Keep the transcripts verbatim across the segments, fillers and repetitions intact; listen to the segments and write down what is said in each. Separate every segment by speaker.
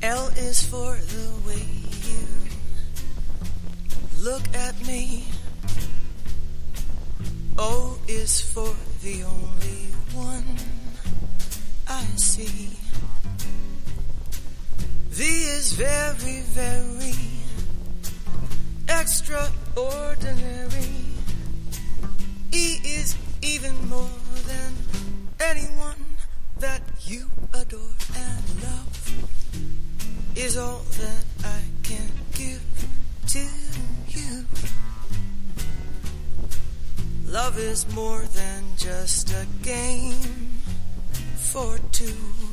Speaker 1: L is for the way you look at me. O is for the only one I see. V is very, very extraordinary. E is even more than anyone that you adore, and love is all that I can give to you. Love is more than just a game for two.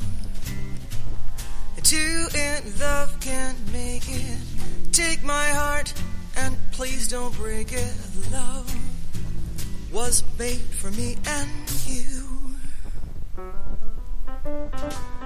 Speaker 1: Two in love can't make it. Take my heart and please don't break it. Love was made for me and you.